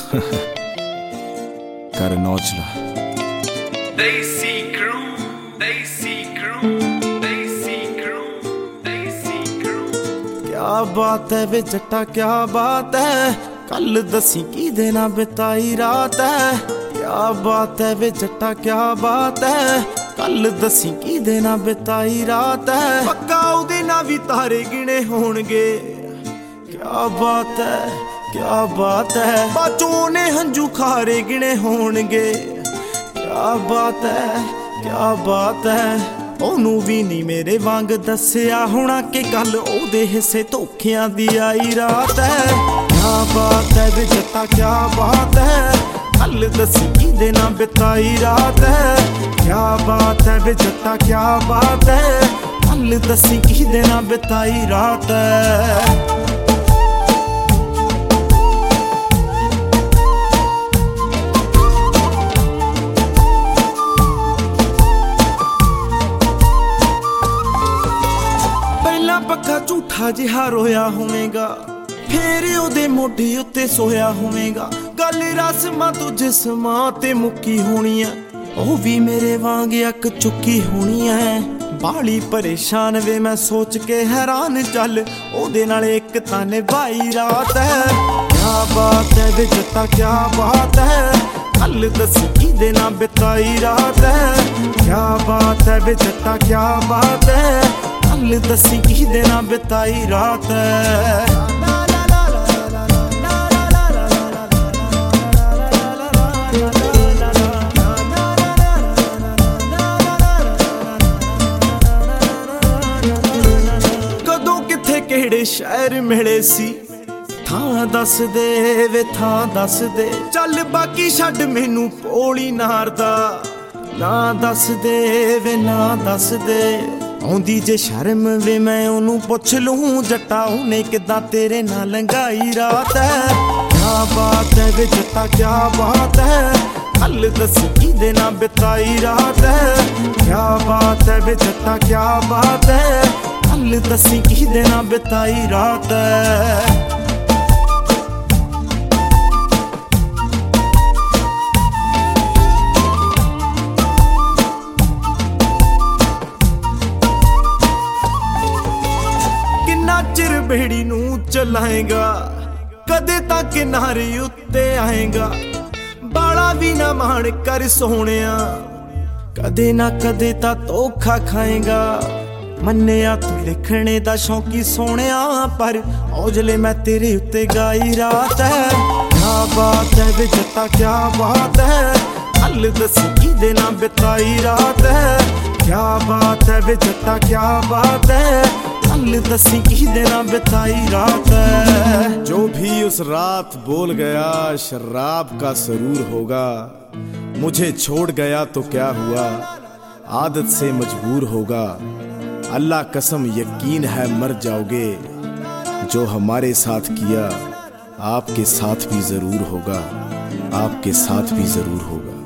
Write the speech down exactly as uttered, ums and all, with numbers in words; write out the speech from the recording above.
कर नौचला Desi Crew, Desi Crew, Desi Crew, Desi Crew। क्या बात है वे जट्टा क्या बात है, कल दसी की देना बिताई रात है। क्या बात है वे जट्टा क्या बात है, कल दसी की देना बिताई रात है। पक्का उदे ना भी तारे गिने होणगे। क्या बात है क्या बात है, बाचों ने हंजू खारे गिने होणगे। क्या बात है क्या बात है, ओनू भी नहीं मेरे वांग दसिया होना कि कल ओदे हिस्से धोखियां दी आई रात है। क्या बात है वे जट्टा क्या बात है, कल दसी की देना बिताई रात है। क्या बात है वे जट्टा क्या बात है, कल दसी की देना बिताई रात है। पक्का झूठा जिहा रोया होवेगा, फेर ओदे मोढे उत्ते सोया होवेगा। गल रस्मां तो जिस्मां ते मुक्की होनी है, ओ भी मेरे वांग अक चुक्की होनी है। बाली परेशान वे मैं सोच के हैरान, चल ओदे नाल इक तां निभाई रात है। क्या बात है वे जट्टा क्या बात है, कल दसी की देना बिताई रात है। क्या बात है वे जट्टा क्या बात है, कल दसी की देना बिताई रात है। कदों किथे केड़े शहर मिले सी, थां दस दे वे थां दस दे। चल बाकी छड्ड मैनू पोली नारदा, ना दस दे वे ना दस दे। आउंदी जे शर्म वे मैं ओनू पुछ लूं, जट्टा उने किदां तेरे नाल लंघाई रात है। क्या बात है वे जट्टा क्या बात है, कल दसी की देना बिताई रात है। क्या बात है वे जट्टा क्या बात है, कल दसी की देना बिताई रात है। चिर बेड़ी नू चलाएगा, कदे तक किनारे उत्ते आएगा। बाला भी ना मान कर सोहणिया, कदे ना कदे ता धोखा खाएगा। मन्निया तू लिखने दा शौकी सोहणिया, पर औजले मैं तेरे उत्ते गाई रात है। क्या बात है वे जट्टा क्या बात है, कल दसी की देना बिताई रात है। क्या बात है वे जट्टा क्या बात है, कल दसी की देना बिताई रात है। जो भी उस रात बोल गया शराब का सरूर होगा। मुझे छोड़ गया तो क्या हुआ, आदत से मजबूर होगा। अल्लाह कसम यकीन है मर जाओगे, जो हमारे साथ किया आपके साथ भी जरूर होगा, आपके साथ भी जरूर होगा।